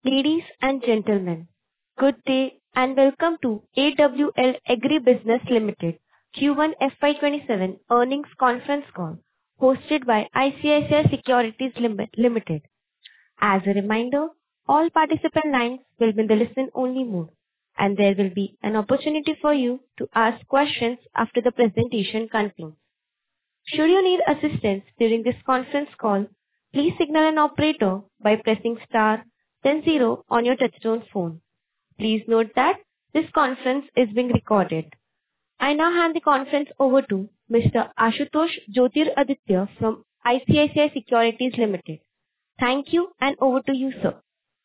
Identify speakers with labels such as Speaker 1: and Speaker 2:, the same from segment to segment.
Speaker 1: Ladies and gentlemen, good day and welcome to AWL Agribusiness Limited Q1 FY27 earnings conference call hosted by ICICI Securities Limited. As a reminder, all participant lines will be in the listen-only mode, and there will be an opportunity for you to ask questions after the presentation concludes. Should you need assistance during this conference call, please signal an operator by pressing star then zero on your touchtone phone. Please note that this conference is being recorded. I now hand the conference over to Mr. Ashutosh Jotiraditya from ICICI Securities Limited. Thank you, and over to you, sir.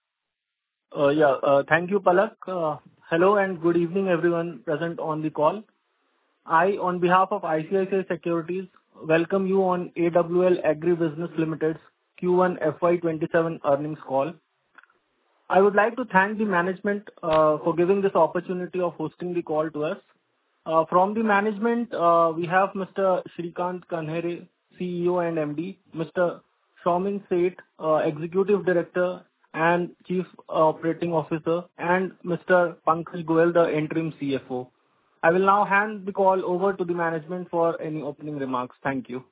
Speaker 2: Thank you, Palak. Hello and good evening, everyone present on the call. I, on behalf of ICICI Securities, welcome you on AWL Agribusiness Limited's Q1 FY27 earnings call. I would like to thank the management for giving this opportunity of hosting the call to us. From the management, we have Mr. Shrikant Kanhere, CEO and MD, Mr. Saumin Sheth, Executive Director and Chief Operating Officer, and Mr. Pankaj Goyal, the Interim CFO. I will now hand the call over to the management for any opening remarks. Thank you.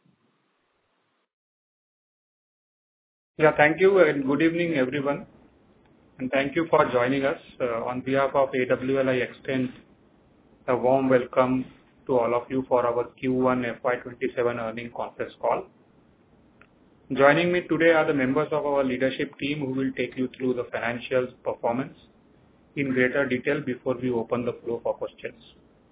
Speaker 3: Thank you and good evening, everyone. And thank you for joining us. On behalf of AWL, I extend a warm welcome to all of you for our Q1 FY27 earnings conference call. Joining me today are the members of our leadership team who will take you through the financials performance in greater detail before we open the floor for questions.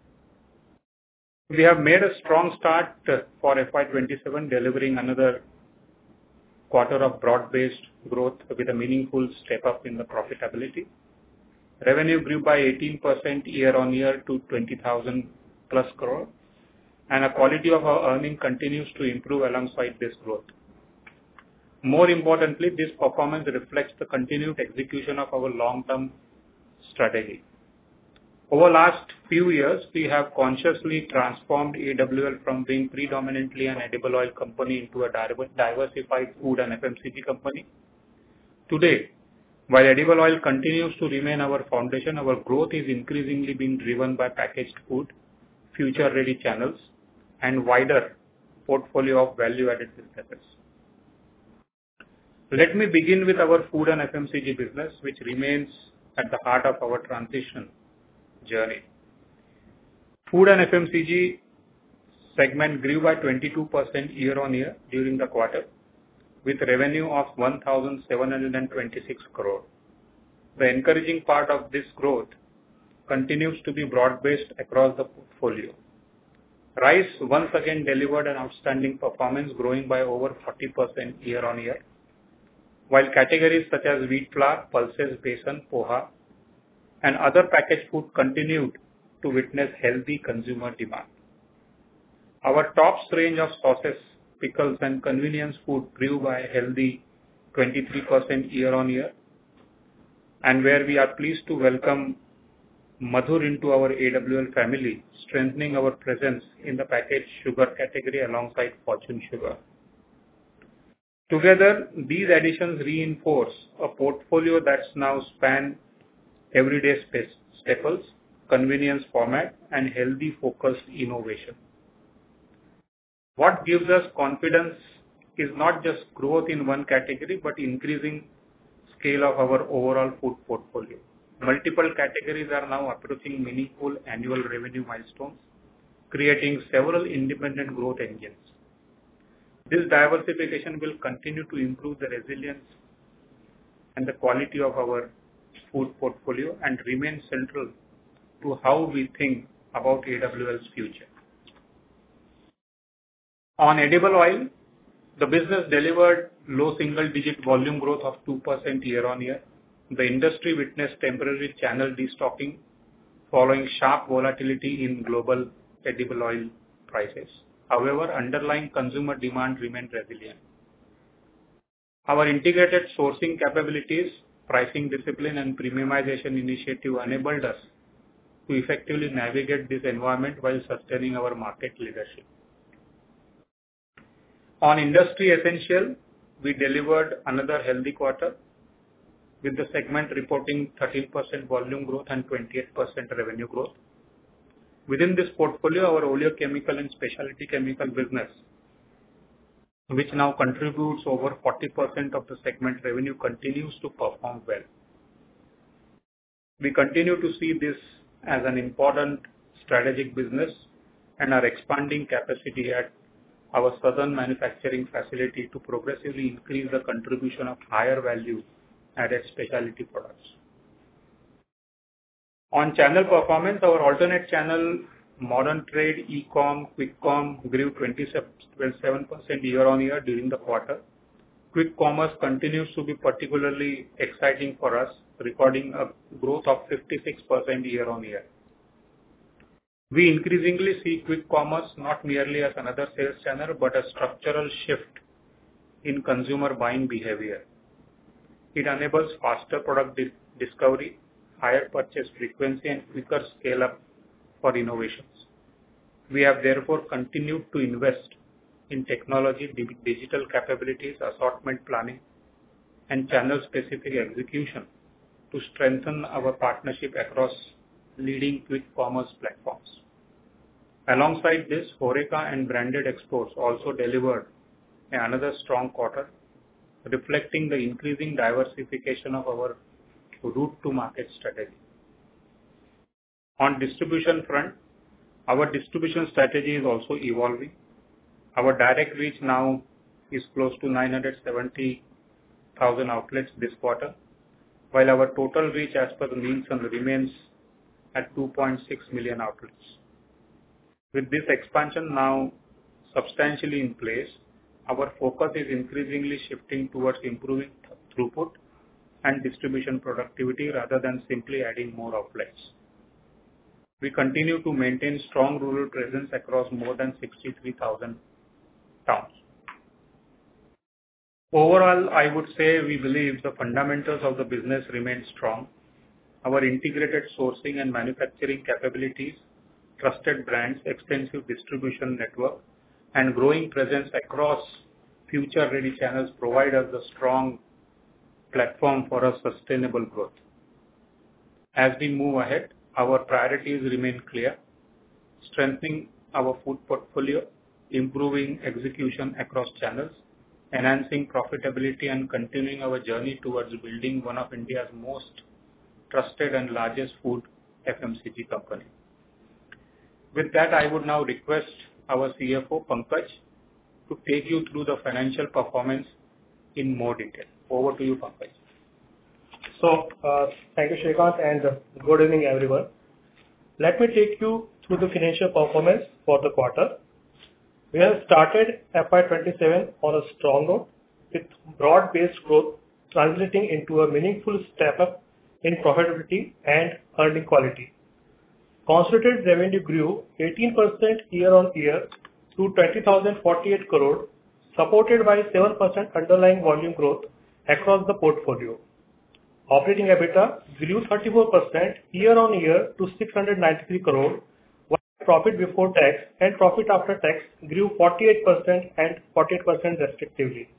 Speaker 3: We have made a strong start for FY27, delivering another quarter of broad-based growth with a meaningful step up in the profitability. Revenue grew by 18% year-on-year to 20,000 plus crore, and the quality of our earning continues to improve alongside this growth. More importantly, this performance reflects the continued execution of our long-term strategy. Over the last few years, we have consciously transformed AWL from being predominantly an edible oil company into a diversified food and FMCG company. Today, while edible oil continues to remain our foundation, our growth is increasingly being driven by packaged food, future-ready channels, and wider portfolio of value-added businesses. Let me begin with our food and FMCG business, which remains at the heart of our transition journey. Food and FMCG segment grew by 22% year-on-year during the quarter, with revenue of 1,726 crore. The encouraging part of this growth continues to be broad-based across the portfolio. Rice once again delivered an outstanding performance, growing by over 40% year-on-year, while categories such as wheat flour, pulses, besan, poha, and other packaged food continued to witness healthy consumer demand. Our tops range of sauces, pickles, and convenience food grew by a healthy 23% year-on-year, and where we are pleased to welcome Madhur into our AWL family, strengthening our presence in the packaged sugar category alongside Fortune Sugar. Together, these additions reinforce a portfolio that's now spanned everyday staples, convenience format, and healthy focused innovation. What gives us confidence is not just growth in one category, but increasing scale of our overall food portfolio. Multiple categories are now approaching meaningful annual revenue milestones, creating several independent growth engines. This diversification will continue to improve the resilience and the quality of our food portfolio and remain central to how we think about AWL's future. On edible oil, the business delivered low single-digit volume growth of 2% year-on-year. The industry witnessed temporary channel destocking following sharp volatility in global edible oil prices. However, underlying consumer demand remained resilient. Our integrated sourcing capabilities, pricing discipline, and premiumization initiative enabled us to effectively navigate this environment while sustaining our market leadership. On industry essential, we delivered another healthy quarter. with the segment reporting 13% volume growth and 28% revenue growth. Within this portfolio, our oleochemical and specialty chemical business, which now contributes over 40% of the segment revenue, continues to perform well. We continue to see this as an important strategic business and are expanding capacity at our southern manufacturing facility to progressively increase the contribution of higher value added specialty products. On channel performance, our alternate channel, modern trade, e-com, quick com grew 27% year-on-year during the quarter. Quick commerce continues to be particularly exciting for us, recording a growth of 56% year-on-year. We increasingly see quick commerce not merely as another sales channel, but a structural shift in consumer buying behavior. It enables faster product discovery, higher purchase frequency, and quicker scale-up for innovations. We have therefore continued to invest in technology, digital capabilities, assortment planning, and channel-specific execution to strengthen our partnership across leading quick commerce platforms. Alongside this, HoReCa and branded exports also delivered another strong quarter, reflecting the increasing diversification of our route to market strategy. On distribution front, our distribution strategy is also evolving. Our direct reach now is close to 970,000 outlets this quarter, while our total reach as per the Nielsen remains at 2.6 million outlets. With this expansion now substantially in place, our focus is increasingly shifting towards improving throughput and distribution productivity rather than simply adding more outlets. We continue to maintain strong rural presence across more than 63,000 towns. Overall, I would say we believe the fundamentals of the business remain strong. Our integrated sourcing and manufacturing capabilities, trusted brands, extensive distribution network, and growing presence across future-ready channels provide us a strong platform for a sustainable growth. As we move ahead, our priorities remain clear: strengthening our food portfolio, improving execution across channels, enhancing profitability, and continuing our journey towards building one of India's most trusted and largest food FMCG company. With that, I would now request our CFO, Pankaj, to take you through the financial performance in more detail. Over to you, Pankaj.
Speaker 4: Thank you, Shrikant, and good evening, everyone. Let me take you through the financial performance for the quarter. We have started FY27 on a strong note with broad-based growth translating into a meaningful step-up in profitability and earning quality. Consolidated revenue grew 18% year-on-year to 20,048 crore, supported by 7% underlying volume growth across the portfolio. Operating EBITDA grew 34% year-on-year to 693 crore, while profit before tax and profit after tax grew 48% and 48% respectively.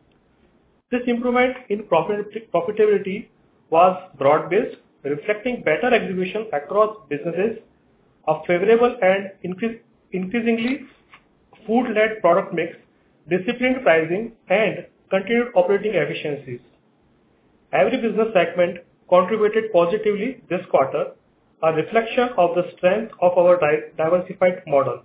Speaker 4: This improvement in profitability was broad-based, reflecting better execution across businesses, a favorable and increasingly food-led product mix, disciplined pricing, and continued operating efficiencies. Every business segment contributed positively this quarter, a reflection of the strength of our diversified model.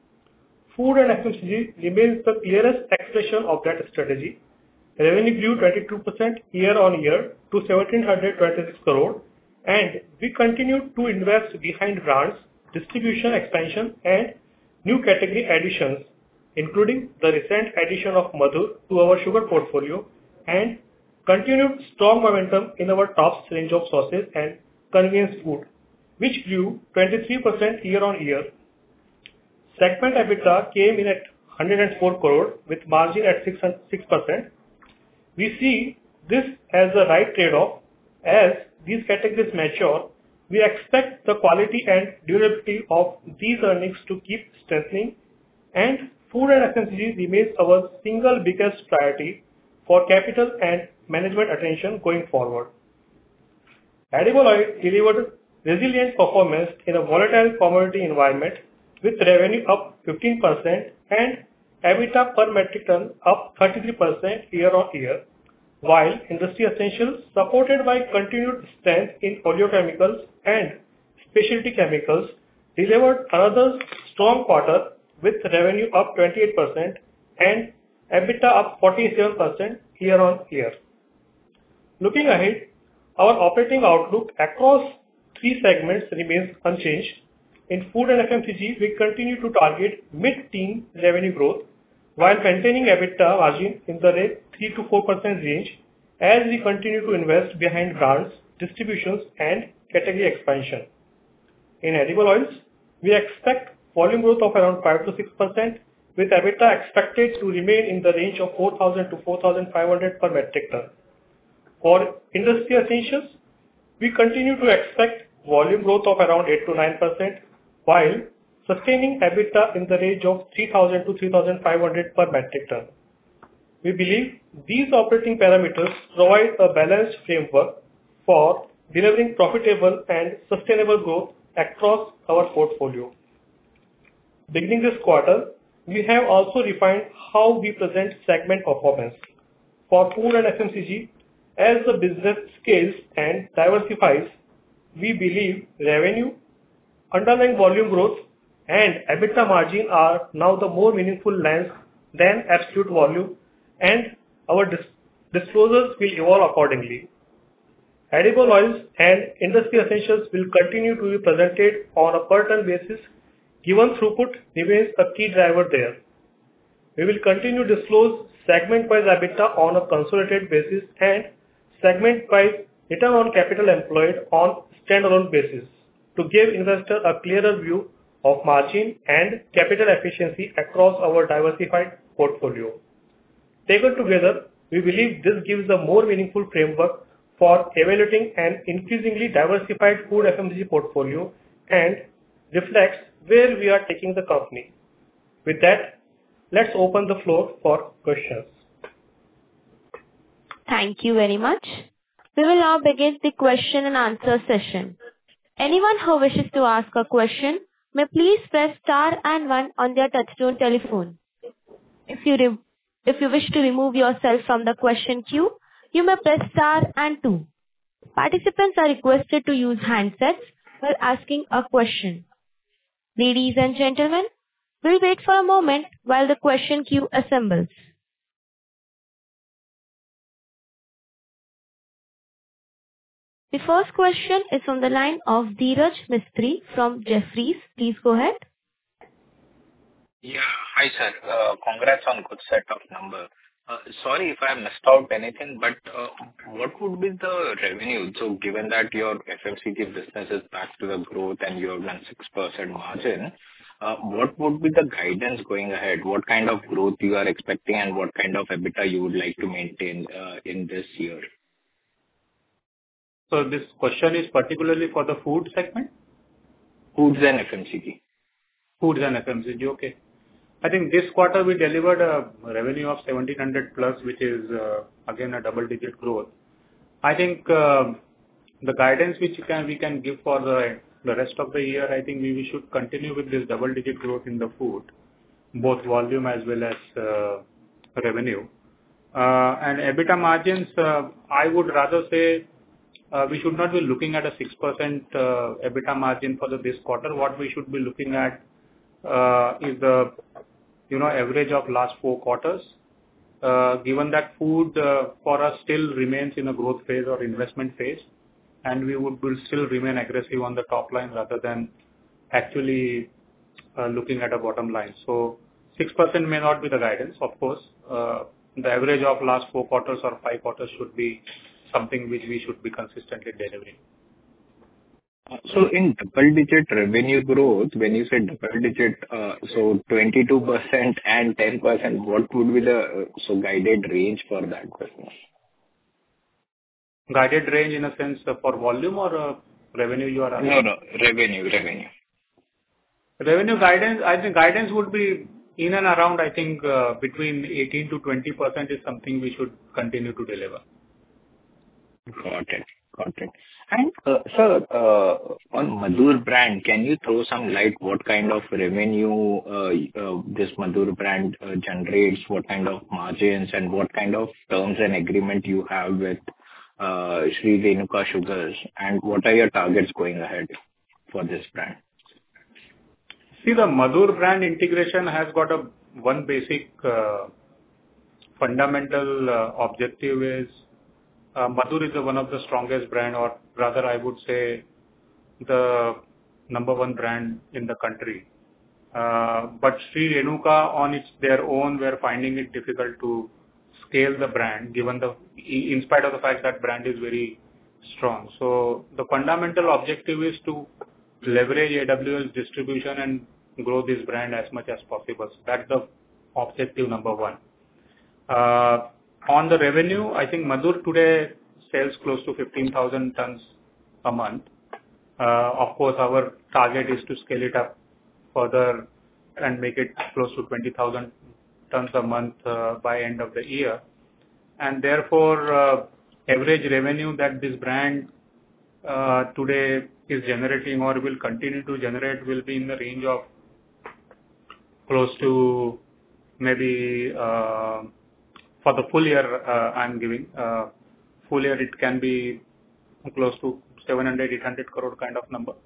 Speaker 4: Food and FMCG remains the clearest expression of that strategy. Revenue grew 22% year-on-year to 1,726 crore, and we continue to invest behind brands, distribution expansion, and new category additions, including the recent addition of Madhur to our sugar portfolio and continued strong momentum in our tops range of sauces and convenience food, which grew 23% year-on-year. Segment EBITDA came in at 104 crore with margin at 6%. We see this as the right trade-off. As these categories mature, we expect the quality and durability of these earnings to keep strengthening, and food and FMCG remains our single biggest priority for capital and management attention going forward. Edible oil delivered resilient performance in a volatile commodity environment with revenue up 15% and EBITDA per metric ton up 33% year-on-year, while Industry Essentials, supported by continued strength in oleochemicals and specialty chemicals, delivered another strong quarter with revenue up 28% and EBITDA up 47% year-on-year. Looking ahead, our operating outlook across three segments remains unchanged. In food and FMCG, we continue to target mid-teen revenue growth while maintaining EBITDA margin in the 3 to 4% range as we continue to invest behind brands, distributions, and category expansion. In edible oils, we expect volume growth of around 5 to 6%, with EBITDA expected to remain in the range of 4,000 to 4,500 per metric ton. For Industry Essentials, we continue to expect volume growth of around 8 to 9%, while sustaining EBITDA in the range of 3,000 to 3,500 per metric ton. We believe these operating parameters provide a balanced framework for delivering profitable and sustainable growth across our portfolio. Beginning this quarter, we have also refined how we present segment performance. For food and FMCG, as the business scales and diversifies, we believe revenue, underlying volume growth, and EBITDA margin are now the more meaningful lens than absolute volume, and our disclosures will evolve accordingly. Edible oils and Industry Essentials will continue to be presented on a per ton basis, given throughput remains a key driver there. We will continue to disclose segment-wise EBITDA on a consolidated basis and segment-wise return on capital employed on standalone basis to give investors a clearer view of margin and capital efficiency across our diversified portfolio. Taken together, we believe this gives a more meaningful framework for evaluating an increasingly diversified food FMCG portfolio and reflects where we are taking the company. With that, let's open the floor for questions.
Speaker 1: Thank you very much. We will now begin the question and answer session. Anyone who wishes to ask a question may please press star and one on their touchtone telephone. If you wish to remove yourself from the question queue, you may press star and two. Participants are requested to use handsets while asking a question. Ladies and gentlemen, we'll wait for a moment while the question queue assembles. The first question is from the line of Dheeraj Mistry from Jefferies. Please go ahead.
Speaker 5: Yeah. Hi, sir. Congrats on good set of numbers. Sorry if I missed out anything, but what would be the revenue? So given that your FMCG business is back to the growth and you have done 6% margin, what would be the guidance going ahead? What kind of growth you are expecting and what kind of EBITDA you would like to maintain in this year?
Speaker 3: So this question is particularly for the food segment?
Speaker 5: Foods and FMCG.
Speaker 3: Foods and FMCG, okay. I think this quarter we delivered a revenue of 1,700 plus, which is again a double-digit growth. I think the guidance which we can give for the rest of the year, I think we should continue with this double-digit growth in the food, both volume as well as revenue. And EBITDA margins, I would rather say we should not be looking at a 6% EBITDA margin for this quarter. What we should be looking at is the average of last 4 quarters. Given that food for us still remains in a growth phase or investment phase, and we will still remain aggressive on the top line rather than actually looking at a bottom line. So 6% may not be the guidance, of course. The average of last 4 quarters or 5 quarters should be something which we should be consistently delivering.
Speaker 5: So in double-digit revenue growth, when you say double-digit, so 22% and 10%, what would be the guided range for that business?
Speaker 3: Guided range in a sense for volume or revenue you are asking?
Speaker 5: No, revenue.
Speaker 3: Revenue guidance, I think guidance would be in and around, I think between 18 to 20% is something we should continue to deliver.
Speaker 5: Got it. And Sir, on Madhur brand, can you throw some light what kind of revenue this Madhur brand generates, what kind of margins, and what kind of terms and agreement you have with Sri Renuka Sugars, and what are your targets going ahead for this brand?
Speaker 3: See, the Madhur brand integration has got one basic fundamental objective is Madhur is one of the strongest brand, or rather I would say the number one brand in the country. But Sri Renuka on their own were finding it difficult to scale the brand, in spite of the fact that brand is very strong. So the fundamental objective is to leverage AWL's distribution and grow this brand as much as possible. So that's the objective number one. On the revenue, I think Madhur today sells close to 15,000 tons a month. Of course, our target is to scale it up further and make it close to 20,000 tons a month by end of the year. And therefore, average revenue that this brand today is generating or will continue to generate will be in the range of close to maybe for the full year I'm giving. Full year it can be close to 700-800 crore kind of number.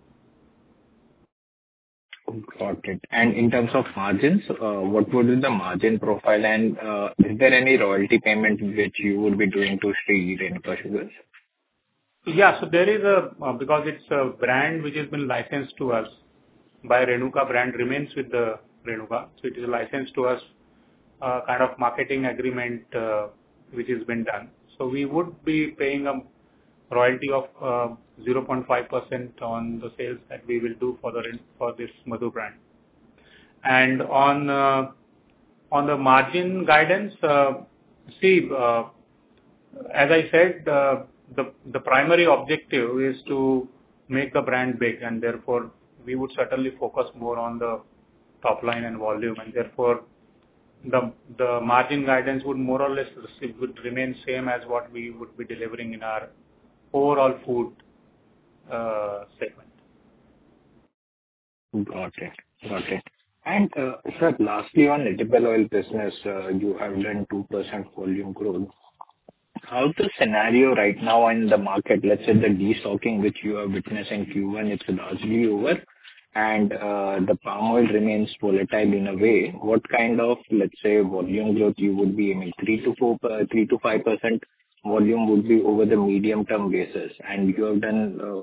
Speaker 5: Got it. And in terms of margins, what would be the margin profile, and is there any royalty payment which you would be doing to Sri Renuka Sugars?
Speaker 3: Yeah, so there is because it's a brand which has been licensed to us by Renuka, brand remains with the Renuka. So it is licensed to us, kind of marketing agreement which has been done. So we would be paying a royalty of 0.5% on the sales that we will do for this Madhur brand. And on the margin guidance, see, as I said, the primary objective is to make the brand big, and therefore we would certainly focus more on the top line and volume, and therefore the margin guidance would more or less would remain same as what we would be delivering in our overall food segment.
Speaker 5: Got it. And sir, lastly on edible oil business, you have done 2% volume growth. How's the scenario right now in the market? Let's say the destocking which you are witnessing Q1, it's largely over, and the palm oil remains volatile in a way. What kind of, let's say, volume growth you would be aiming? 3 to 5% volume would be over the medium term basis, and you have done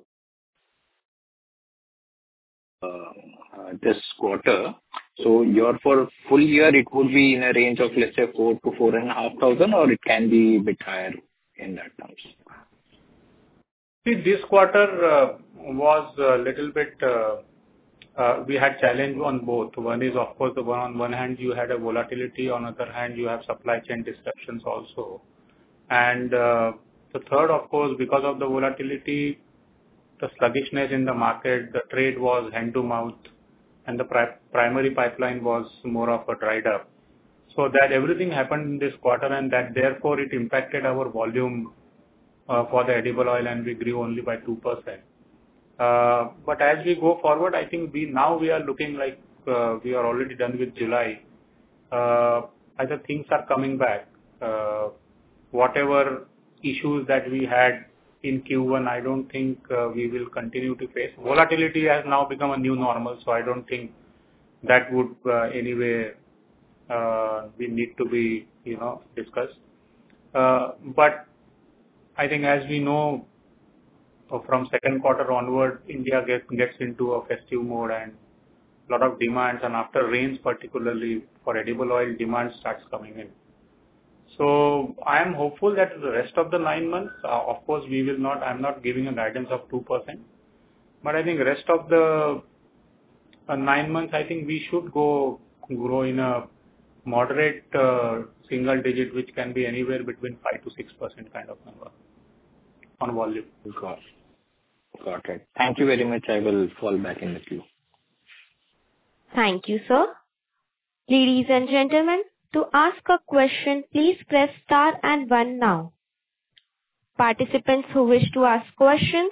Speaker 5: this quarter. So your for full year it would be in a range of, let's say, 4 to 4,500, or it can be a bit higher in that terms.
Speaker 3: See, this quarter was a little bit. We had challenge on both. One is, of course, on one hand you had a volatility, on other hand you have supply chain disruptions also. And the third, of course, because of the volatility, the sluggishness in the market, the trade was hand to mouth, and the primary pipeline was more of a dried up. So that everything happened in this quarter, and that therefore it impacted our volume for the edible oil, and we grew only by 2%. But as we go forward, I think we are looking like we are already done with July. Either things are coming back. Whatever issues that we had in Q1, I don't think we will continue to face. Volatility has now become a new normal, so I don't think that would anyway we need to be discussed. But I think as we know, from second quarter onward, India gets into a festive mode and a lot of demands, and after rains particularly for edible oil, demand starts coming in. So I am hopeful that the rest of the 9 months, of course, I'm not giving a guidance of 2%, but I think rest of the 9 months, I think we should grow in a moderate single digit, which can be anywhere between 5 to 6% kind of number on volume.
Speaker 5: Got it. Thank you very much. I will fall back in the queue.
Speaker 1: Thank you, sir. Ladies and gentlemen, to ask a question, please press star and 1 now. Participants who wish to ask questions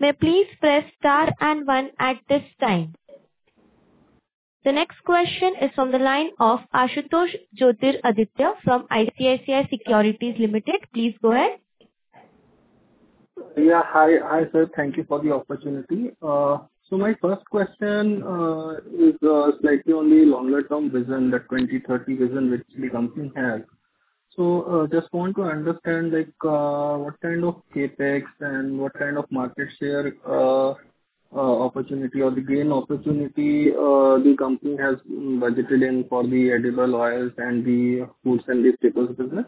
Speaker 1: may please press star and one at this time. The next question is from the line of Ashutosh Jyotiraditya from ICICI Securities Limited. Please go ahead.
Speaker 2: Yeah. Hi, sir. Thank you for the opportunity. So my first question is slightly on the longer term vision, the 2030 vision which the company has. So just want to understand like what kind of capex and what kind of market share opportunity or the gain opportunity the company has budgeted in for the edible oils and the foods and the staples business.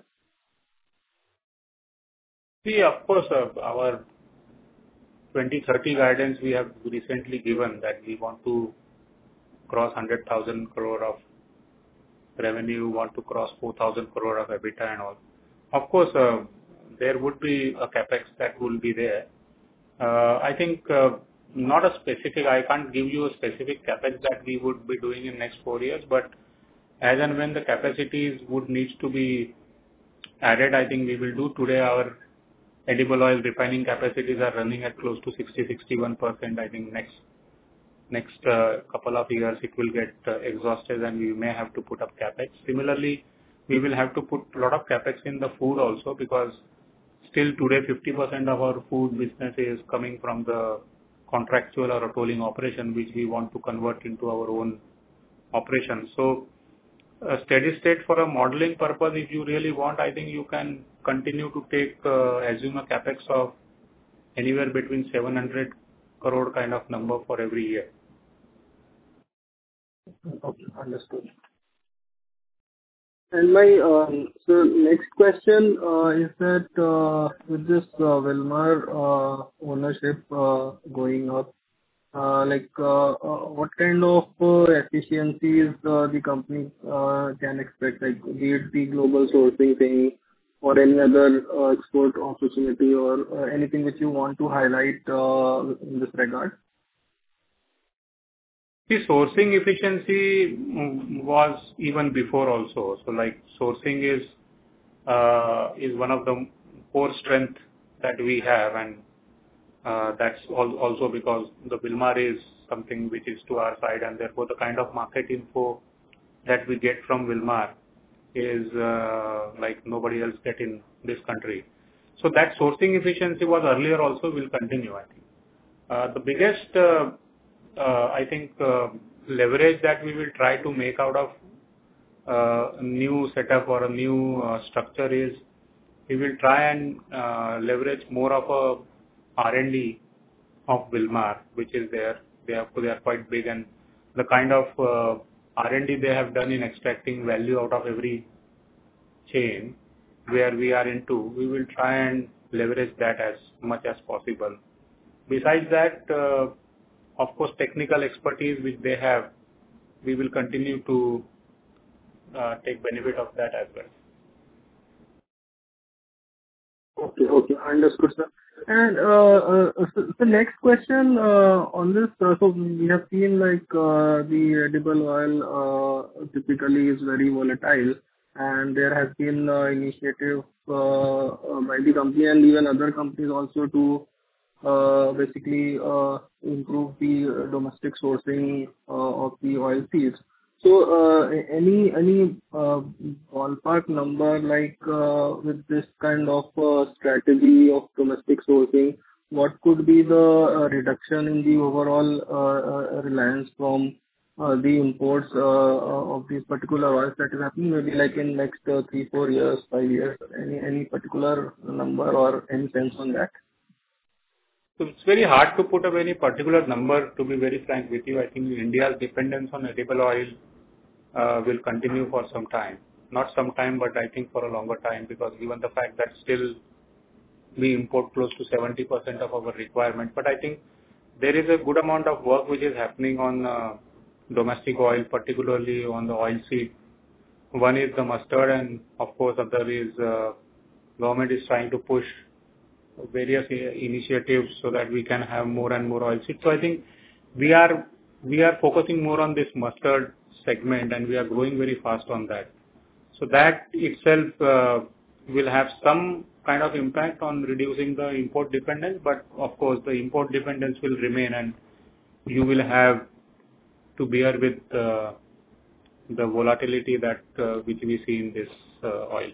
Speaker 3: See, of course, our 2030 guidance we have recently given that we want to cross 100,000 crore of revenue, want to cross 4,000 crore of EBITDA and all. Of course, there would be a capex that will be there. I think not a specific, I can't give you a specific capex that we would be doing in next 4 years, but as and when the capacities would need to be added, I think we will do. Today our edible oil refining capacities are running at close to 60-61%. I think next couple of years it will get exhausted and we may have to put up capex. Similarly, we will have to put a lot of capex in the food also because still today 50% of our food business is coming from the contractual or a tolling operation which we want to convert into our own operation. So a steady state for a modeling purpose, if you really want, I think you can continue to take assume a capex of anywhere between 700 crore kind of number for every year.
Speaker 2: Okay, understood. And my so next question is that with this Wilmar ownership going up, what kind of efficiencies the company can expect, like be it the global sourcing thing or any other export opportunity or anything which you want to highlight in this regard?
Speaker 3: The sourcing efficiency was even before also. So like sourcing is one of the core strength that we have, and that's also because the Wilmar is something which is to our side, and therefore the kind of market info that we get from Wilmar is like nobody else get in this country. So that sourcing efficiency was earlier also, will continue, I think. The biggest I think leverage that we will try to make out of a new setup or a new structure is we will try and leverage more of a R&D of Wilmar, which is there. They are quite big, and the kind of R&D they have done in extracting value out of every chain where we are into, we will try and leverage that as much as possible. Besides that, of course, technical expertise which they have, we will continue to take benefit of that as well.
Speaker 2: Okay, understood, sir. And so next question on this, so we have seen like the edible oil typically is very volatile, and there has been initiative by the company and even other companies also to basically improve the domestic sourcing of the oil seeds. So any ballpark number like with this kind of strategy of domestic sourcing, what could be the reduction in the overall reliance from the imports of these particular oils that is happening, maybe like in next 3-4 years, 5 years? Any particular number or any sense on that?
Speaker 3: So it's very hard to put up any particular number, to be very frank with you. I think India's dependence on edible oil will continue for some time. Not some time, but I think for a longer time, because given the fact that still we import close to 70% of our requirement. But I think there is a good amount of work which is happening on domestic oil, particularly on the oil seed. One is the mustard, and of course other is government is trying to push various initiatives so that we can have more and more oil seeds. So I think we are focusing more on this mustard segment, and we are growing very fast on that. So that itself will have some kind of impact on reducing the import dependence, but of course the import dependence will remain and you will have to bear with the volatility that which we see in this oil.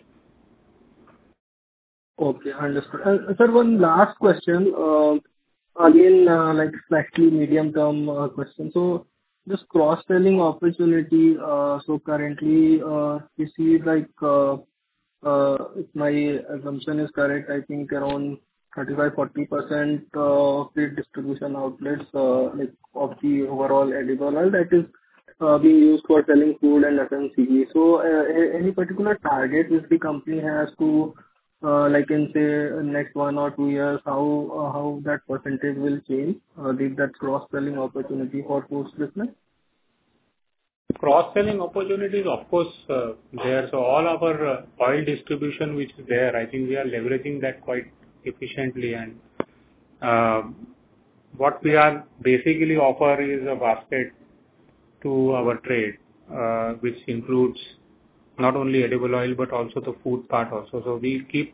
Speaker 2: Okay, understood. Sir, one last question. Again, like slightly medium-term question. So this cross-selling opportunity, so currently, we see like, if my assumption is correct, I think around 35-40% of the distribution outlets, like of the overall edible oil that is being used for selling food and FMCG. So, any particular target which the company has to, like in say next 1 or 2 years, how that percentage will change, that cross-selling opportunity for foods business?
Speaker 3: Cross-selling opportunities, of course, there. So all our oil distribution which is there, I think we are leveraging that quite efficiently. And what we are basically offer is a basket to our trade, which includes not only edible oil but also the food part also. So we keep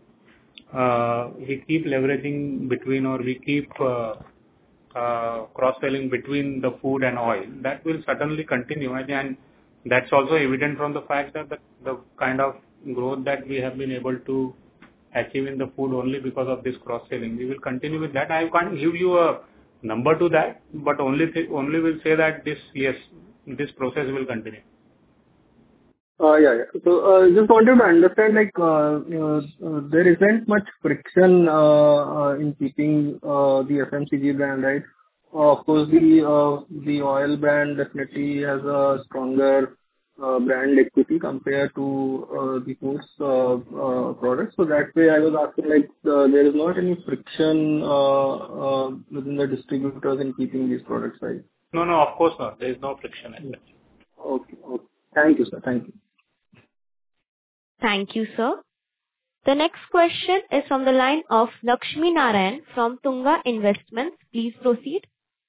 Speaker 3: leveraging between, or we keep cross-selling between the food and oil. That will certainly continue, and that's also evident from the fact that the kind of growth that we have been able to achieve in the food only because of this cross-selling. We will continue with that. I can't give you a number to that, but only will say that this process will continue.
Speaker 2: Yeah. So, just wanted to understand, like, there isn't much friction in keeping the FMCG brand, right? Of course, the oil brand definitely has a stronger brand equity compared to the foods products. So that way, I was asking, like, there is not any friction within the distributors in keeping these products, right?
Speaker 3: No, of course not. There is no friction in that.
Speaker 2: Okay. Thank you, sir. Thank you.
Speaker 1: Thank you, sir. The next question is from the line of Lakshmi Narayan from Tunga Investments. Please proceed.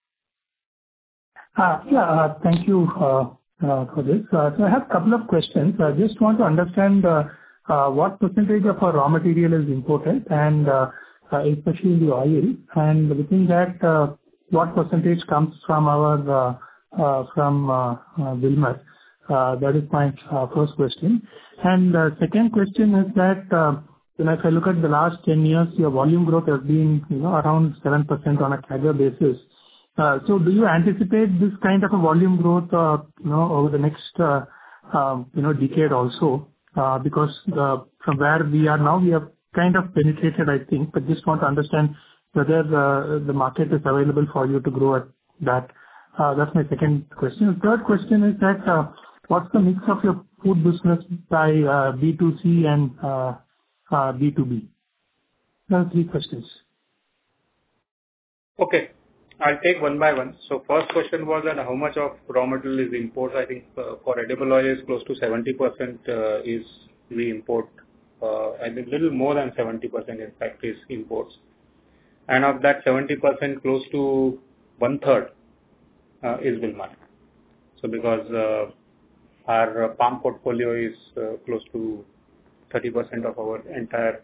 Speaker 6: Thank you for this. So I have a couple of questions. I just want to understand what percentage of our raw material is imported, and especially the oil, and within that, what percentage comes from our Wilmar. That is my first question. And second question is that if I look at the last 10 years, your volume growth has been around 7% on a CAGR basis. So do you anticipate this kind of a volume growth over the next decade also? Because from where we are now, we have kind of penetrated, I think, but just want to understand whether the market is available for you to grow at that. That's my second question. The third question is that what's the mix of your food business by B2C and B2B? There are three questions.
Speaker 3: Okay. I'll take one by one. So first question was that how much of raw material is import. I think for edible oil is close to 70% is we import. I think little more than 70% in fact is imports. And of that 70%, close to 1/3 is Wilmar. So because our palm portfolio is close to 30% of our entire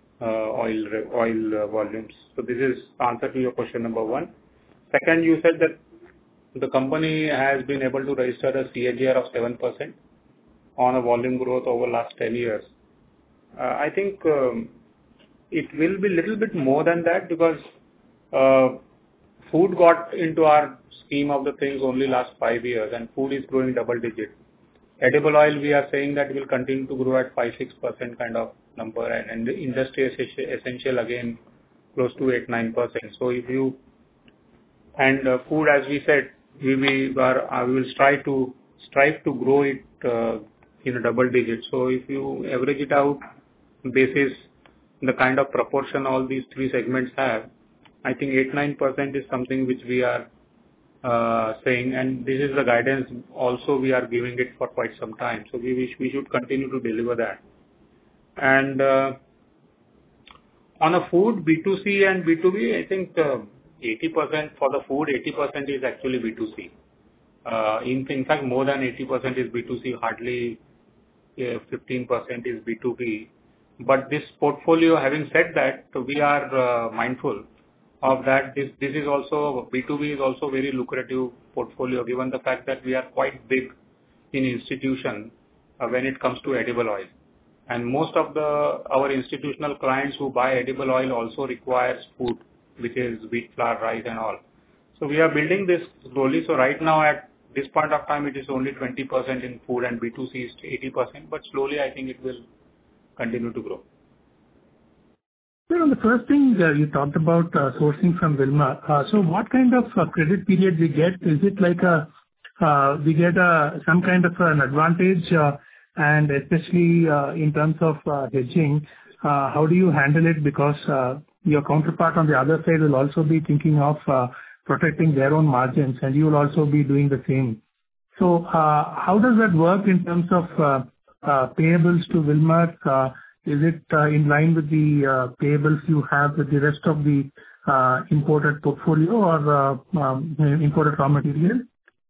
Speaker 3: oil volumes. So this is answer to your question number one. Second, you said that the company has been able to register a CAGR of 7% on a volume growth over last 10 years. I think it will be little bit more than that because food got into our scheme of the things only last 5 years, and food is growing double digit. Edible oil, we are saying that will continue to grow at 5-6% kind of number, and the industry essential again close to 8-9%. So if you and food, as we said, we will strive to grow it in a double digit. So if you average it out, basis the kind of proportion all these three segments have, I think 8-9% is something which we are saying, and this is the guidance also we are giving it for quite some time. So we should continue to deliver that. And on a food, B2C and B2B, I think 80% for the food, 80% is actually B2C. In fact, more than 80% is B2C, hardly 15% is B2B. But this portfolio, having said that, we are mindful of that. This is also B2B is also very lucrative portfolio, given the fact that we are quite big in institution when it comes to edible oil. And most of our institutional clients who buy edible oil also requires food, which is wheat, flour, rice and all. So we are building this slowly. So right now at this point of time, it is only 20% in food and B2C is 80%, but slowly I think it will continue to grow.
Speaker 6: So the first thing you talked about sourcing from Wilmar. So what kind of credit period we get? Is it like we get some kind of an advantage, and especially in terms of hedging, how do you handle it? Because your counterpart on the other side will also be thinking of protecting their own margins, and you will also be doing the same. So how does that work in terms of payables to Wilmar? Is it in line with the payables you have with the rest of the imported portfolio or imported raw material?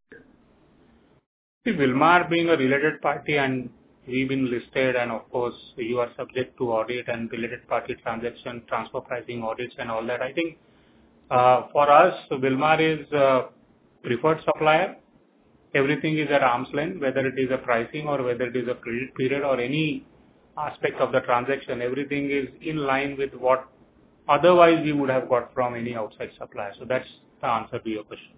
Speaker 3: See, Wilmar being a related party and we've been listed, and of course you are subject to audit and related party transaction, transfer pricing audits and all that. I think for us, Wilmar is a preferred supplier. Everything is at arm's length, whether it is a pricing or whether it is a credit period or any aspect of the transaction. Everything is in line with what otherwise we would have got from any outside supplier. So that's the answer to your question.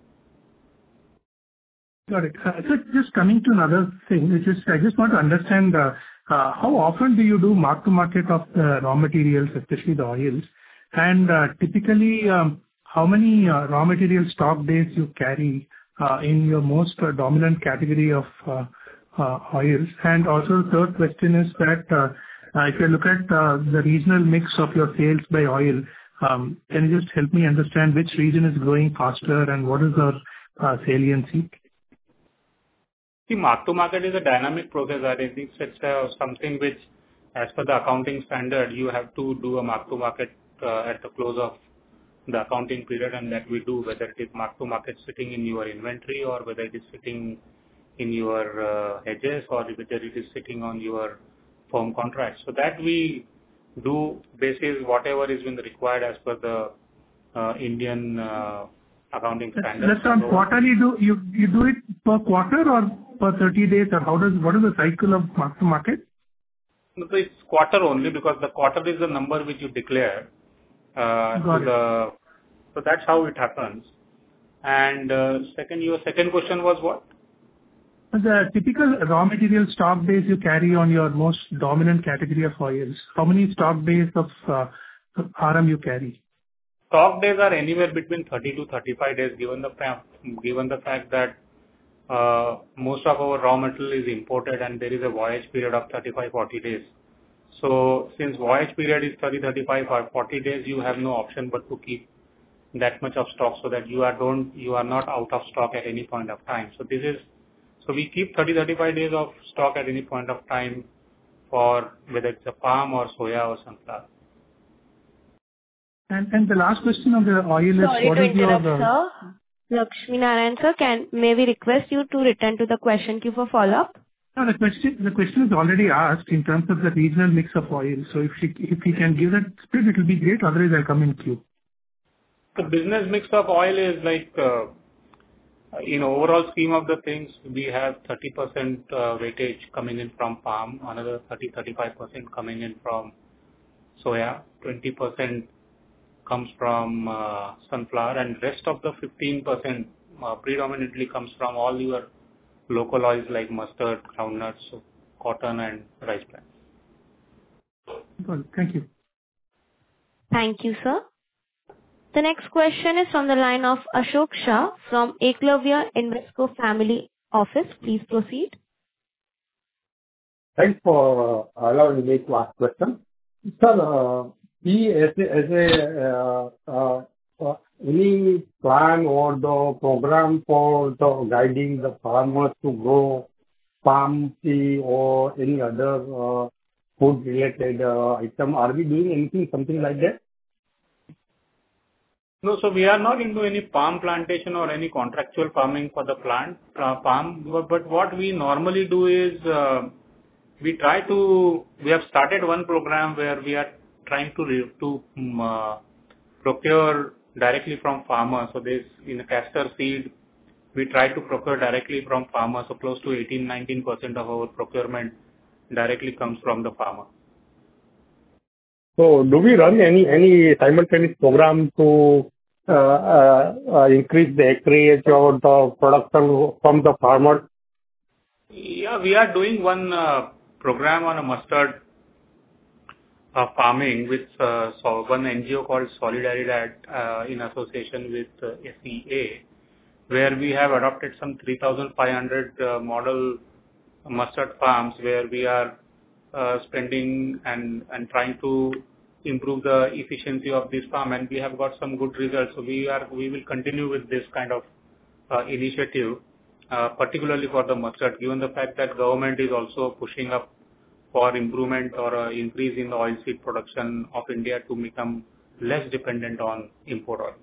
Speaker 6: Got it. So just coming to another thing, which is I just want to understand how often do you do mark-to-market of the raw materials, especially the oils, and typically how many raw material stock days you carry in your most dominant category of oils? And also the third question is that if you look at the regional mix of your sales by oil, can you just help me understand which region is growing faster and what is the saliency?
Speaker 3: See, mark-to-market is a dynamic process. I think it's something which, as per the accounting standard, you have to do a mark-to-market at the close of the accounting period, and that we do, whether it is mark-to-market sitting in your inventory or whether it is sitting in your hedges or whether it is sitting on your firm contracts. So that we do basis whatever is been required as per the Indian accounting standards.
Speaker 6: That's on quarterly. You do it per quarter or per 30 days, or what is the cycle of mark-to-market?
Speaker 3: No, so it's quarter only, because the quarter is the number which you declare.
Speaker 6: Got it.
Speaker 3: So that's how it happens. And your second question was what?
Speaker 6: The typical raw material stock days you carry on your most dominant category of oils. How many stock days of RM you carry?
Speaker 3: Stock days are anywhere between 30 to 35 days, given the fact that most of our raw material is imported and there is a voyage period of 35-40 days. So since voyage period is 30, 35 or 40 days, you have no option but to keep that much of stock so that you are not out of stock at any point of time. So we keep 30-35 days of stock at any point of time for whether it's a palm or soya or sunflower.
Speaker 6: And the last question on the oil is,
Speaker 1: Sorry
Speaker 6: what
Speaker 1: to
Speaker 6: is your...
Speaker 1: interrupt, sir. Lakshmi Narayan, sir, may we request you to return to the question queue for follow-up?
Speaker 6: No, the question is already asked in terms of the regional mix of oil. So if he can give that split, it will be great. Otherwise, I'll come in queue.
Speaker 3: The business mix of oil is like, in overall scheme of the things, we have 30% weightage coming in from palm, another 30-35% coming in from soya, 20% comes from sunflower, and rest of the 15% predominantly comes from all your local oils like mustard, groundnuts, cotton and rice bran.
Speaker 6: Good. Thank you.
Speaker 1: Thank you, sir. The next question is from the line of Ashok Shah from Eklavya Invesco Family Office. Please proceed.
Speaker 7: Thanks for allowing me to ask question. Sir, any plan or the program for the guiding the farmers to grow palm tea or any other food related item? Are we doing anything, something like that?
Speaker 3: No, so we are not into any palm plantation or any contractual farming for the palm. But what we normally do is, We have started one program where we are trying to procure directly from farmers. So there's in castor seed, we try to procure directly from farmers. So close to 18-19% of our procurement directly comes from the farmer.
Speaker 7: So do we run any simultaneous program to increase the acreage or the production from the farmer?
Speaker 3: Yeah, we are doing one program on a mustard farming with one NGO called Solidaridad in association with SEA, where we have adopted some 3,500 model mustard farms where we are spending and trying to improve the efficiency of this farm, and we have got some good results. So we will continue with this kind of initiative, particularly for the mustard, given the fact that government is also pushing up for improvement or increase in the oilseed production of India to become less dependent on import oil.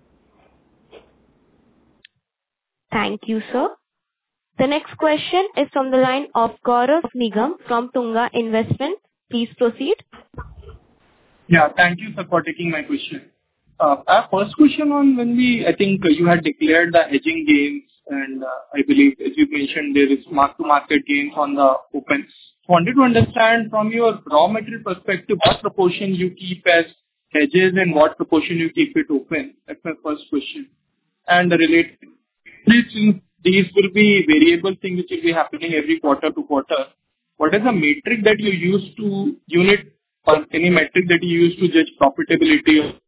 Speaker 1: Thank you, sir. The next question is from the line of Gaurav Nigam from Tunga Investment. Please proceed.
Speaker 8: Yeah, thank you, sir, for taking my question. Our first question on I think you had declared the hedging gains, and I believe, as you mentioned, there is mark-to-market gains on the open. Wanted to understand from your raw material perspective, what proportion you keep as hedges and what proportion you keep it open? That's my first question. And related, these will be variable things which will be happening every quarter to quarter. What is the metric that you use to unit or any metric that you use to judge profitability?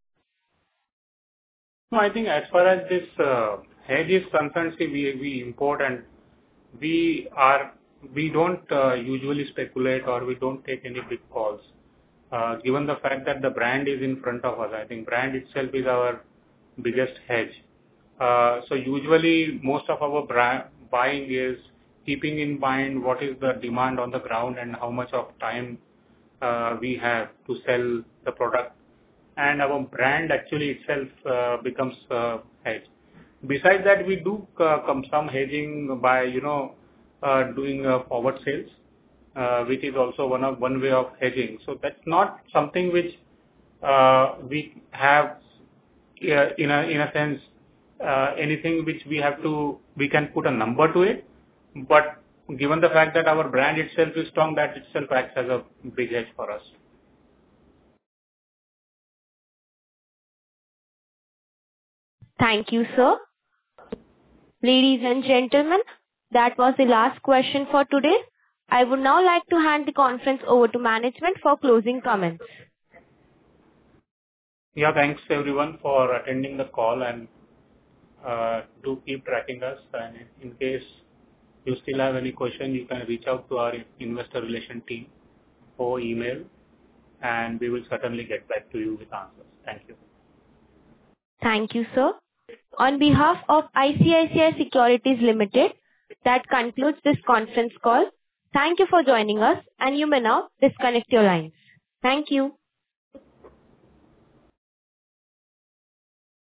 Speaker 3: No, I think as far as this hedge is concerned, we import and we don't usually speculate or we don't take any big calls. Given the fact that the brand is in front of us, I think brand itself is our biggest hedge. So usually most of our buying is keeping in mind what is the demand on the ground and how much of time we have to sell the product, and our brand actually itself becomes hedge. Besides that, we do some hedging by doing forward sales, which is also one way of hedging. So that's not something which we have in a sense anything which we can put a number to it, but given the fact that our brand itself is strong, that itself acts as a big hedge for us.
Speaker 1: Thank you, sir. Ladies and gentlemen, that was the last question for today. I would now like to hand the conference over to management for closing comments.
Speaker 3: Yeah, thanks everyone for attending the call, and do keep tracking us. And in case you still have any question, you can reach out to our investor relation team or email, and we will certainly get back to you with answers. Thank you.
Speaker 1: Thank you, sir. On behalf of ICICI Securities Limited, that concludes this conference call. Thank you for joining us, and you may now disconnect your lines. Thank you.